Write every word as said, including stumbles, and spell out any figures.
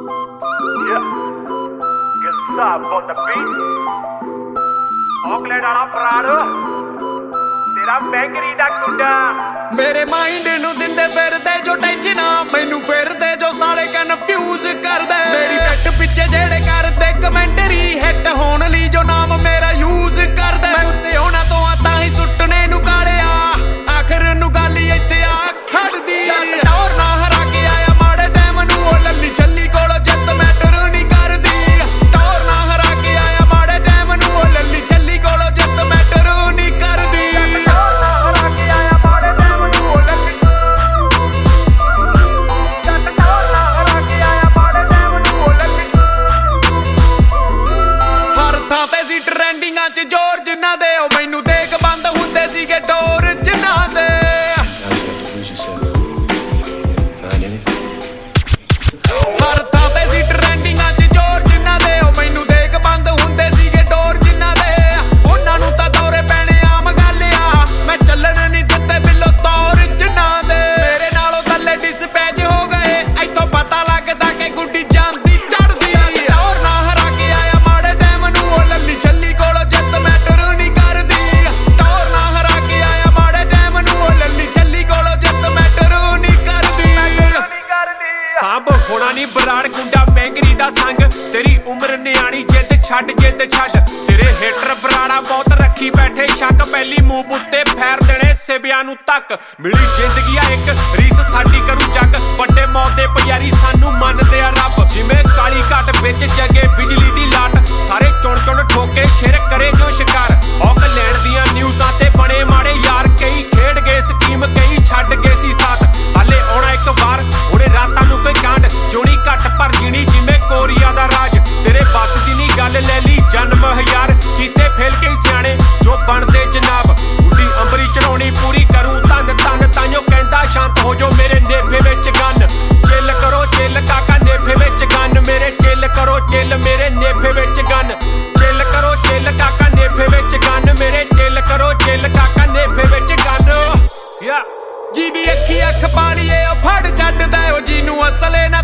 Yeah. Gazab on the beat. Auckland ਵਾਲਾ ਪ੍ਰਾੜ ਤੇਰਾ ਬੈਂਗਰੀ ਦਾ ਗੁੰਡਾ ਮੇਰੇ ਮਾਈਂਡ ਨੂੰ ਦਿੰਦੇ ਫਿਰਦੇ ਜੋ ਟੈਨਸ਼ਨਾਂ ਮੈਨੂੰ ਫਿਰਦੇ ਜੋ ਸਾਲੇ ਕਨਫਿਊਜ਼ ਕਰਦੇ ਮੇਰੀ ਟੱਟ ਪਿੱਛੇ ਜਿਹੜੇ ਕਰਦੇ ਕਮੈਂਟਰੀ ਹਿੱਟ ਹੋਣ ਲਈ ਜੋ ਨਾਮ ਮੇਰਾ ਯੂਜ਼ ਕਰਦੇ ਮੈਂ ਉੱਤੇ ਹੋਣਾ ਤੋਂ ਆ ਤਾਂ ਹੀ ਸੁੱਟਣੇ ਨੂੰ ਕਾਲਿਆ ਆਖਰ ਨੂੰ ਗੱਲ ਹੀ ਇੱਥੇ ਆ ਖੜਦੀ ਟੌਰ ਨਾ ਹਰਾ ਕੇ ਆਇਆ ਮਾੜੇ ਟਾਈਮ ਨੂੰ ਉਹ ਲੱਲੀ ਛੱਲੀ ਕੋਲੋਂ ਜਿੱਤ ਮੈਟਰ ਨਹੀਂ ਕਰਦੀ ਟੌਰ ਨਾ ਹਰਾ ਕੇ ਆਇਆ ਮਾੜੇ ਟਾਈਮ ਨੂੰ ਉਹ ਲੱਲੀ ਛੱਲੀ ਕੋਲੋਂ ਜਿੱਤ ਮੈਟਰ ਨਹੀਂ ਕਰਦੀ ਟ੍ਰੈਂਡਿੰਗਾਂ ਚ ਜ਼ੋਰ ਜਿੰਨਾ ਦੇ ਉਹ ਮੈਨੂੰ ਦੇਖ ਬੰਦ ਹੁੰਦੇ ਸੀਗੇ ਡੋਰ ਜਿੰਨਾ ਦੇ ਹਰ ਥਾਂ ਤੇ ਸੀ ਟ੍ਰੈਂਡਿੰਗਾਂ ਚ ਜ਼ੋਰ ਜਿੰਨਾ ਦੇ ਉਹ ਮੈਨੂੰ ਦੇਖ ਬੰਦ ਹੁੰਦੇ ਸੀਗੇ ਡੋਰ ਜਿੰਨਾ ਦੇ ਉਹਨਾਂ ਨੂੰ ਤਾਂ ਦੌਰੇ ਪੈਣੇ ਆਮ ਗੱਲ ਆ ਮੈਂ ਚੱਲਣ ਨਹੀਂ ਦਿੱਤੇ ਬਿੱਲੋ ਤੌਰ ਜਿੰਨਾ ਦੇ ਮੇਰੇ ਨਾਲੋਂ ਥੱਲੇ ਡਿਸਪੈਚ ਹੋ ਗਏ ਇੱਥੋਂ ਪਤਾ ਲੱਗਦਾ ਕਿ ਗੁੱਡੀ ਜਾਂਦੀ ਚੜਦੀ ਟੌਰ ਨਾ ਹਰਾ ਕੇ ਆਇਆ ਮਾੜੇ ਟਾਈਮ ਨੂੰ ਉਹ ਲੱਲੀ ਛੱਲੀ ਕੋਲੋਂ ਜਿੱਤ ਮੈਟਰ ਨਹੀਂ ਕਰਦੀ ਟੌਰ ਨਾ ਹਰਾ ਕੇ ਆਇਆ ਮਾੜੇ ਟਾਈਮ ਨੂੰ ਉਹ ਲੱਲੀ ਛੱਲੀ ਕੋਲੋਂ ਜਿੱਤ ਮੈਟਰ ਨਹੀਂ ਕਰਦੀ ਸਾਂਭ ਹੋਣਾ ਨਹੀਂ ਬਰਾੜ ਗੁੰਡਾ ਮੈਂਗਰੀ ਦਾ ਸੰਗ ਤੇਰੀ ਉਮਰ ਨਿਆਣੀ ਜਿੱਦ ਛੱਡ ਜਿੱਦ ਛੱਡ ਤੇਰੇ ਹੇਟਰ ਬਰਾੜਾ ਬਹੁਤ ਰੱਖੀ ਬੈਠੇ ਸ਼ੱਕ ਪਹਿਲੀ ਮੂੰਹ ਉੱਤੇ ਫੈਰ ਦੇਣੇ ਸਿਵਿਆਂ ਨੂੰ ਤੱਕ ਮਿਲੀ ਜ਼ਿੰਦਗੀ ਆ ਇੱਕ ਰੀਸ ਸਾਡੀ ਕਰੂ ਜੱਗ ਵੱਡੇ ਮੌਤ ਦੇ ਪਿਆਰੀ ਸਾਨੂੰ ਮੰਨਦੇ ਆ ਰੱਬ ਜਿਵੇਂ ਕਾਲੀ ਘਾਟ ਵਿੱਚ ਜਗੇ ਬਿਜਲੀ ਦੀ ਲਾਟ ਸਾਰੇ ਚੁਣ ਚੁਣ ਠੋਕੇ ਸ਼ੇਰ ਕਰੇ ਜੋ ਸ਼ਿਕਾਰ ਆਕਲੈਂਡ ਦੀਆਂ ਨਿਊਜ਼ਾਂ ਤੇ ਬਣੇ ਮਾੜੇ ਯਾਰ ਕਈ ਖੇਡ ਗਏ ਸਕੀਮ ਕਈ ਛੱਡ ਗਏ ਸੀ ਸਾਥ ਹਾਲੇ ਆਉਣਾ ਇੱਕ ਵਾਰ ਹੁਣੇ ਰਾਤਾਂ ਨੂੰ ਕੋਈ ਕਾਂਡ ਜੋਣੀ ਘੱਟ ਪਰ ਜੀਣੀ ਜਿਵੇਂ ਕੋਰੀਆ ਦਾ ਰਾਜ ਤੇਰੇ ਬੱਸ ਦੀ ਨਹੀਂ ਗੱਲ ਲੈ ਲਈ ਜਨਮ ਹਜ਼ਾਰ ਕੀਤੇ ਫੇਲ ਕੇ ਸਿਆਣੇ ਜੋ ਬਣਦੇ ਜਨਾਬ ਉੱਡੀ ਅੰਬਰੀ ਚੜਾਉਣੀ ਪੂਰੀ ਕਰੂੰ ਧੰਨ ਧੰਨ ਤਾਈਓ ਕਹਿੰਦਾ ਸ਼ਾਂਤ ਹੋ ਜੋ ਮੇਰੇ ਨੇਫੇ ਵਿੱਚ ਗੰਨ ਚਿੱਲ ਕਰੋ ਚਿੱਲ ਕਾਕਾ ਨੇਫੇ ਵਿੱਚ ਗੰਨ ਮੇਰੇ ਚਿੱਲ ਕਰੋ ਚਿੱਲ ਮੇਰੇ ਨੇਫੇ ਵਿੱਚ ਗੰਨ ਚਿੱਲ ਕਰੋ ਚਿੱਲ ਕਾਕਾ ਨੇਫੇ ਵਿੱਚ ਗੰਨ ਮੇਰੇ ਚਿੱਲ ਕਰੋ ਚਿੱਲ ਕਾਕਾ ਨੇਫੇ ਵਿੱਚ ਗੰਨ ਯਾ ਜਿਹਦੀ ਅੱਖੀ ਅੱਖ ਪਾਲੀਏ ਉਹ ਫੜ ਛੱਡਦਾ ਉਹ ਜਿਹਨੂੰ ਅਸਲੇ ਨਾ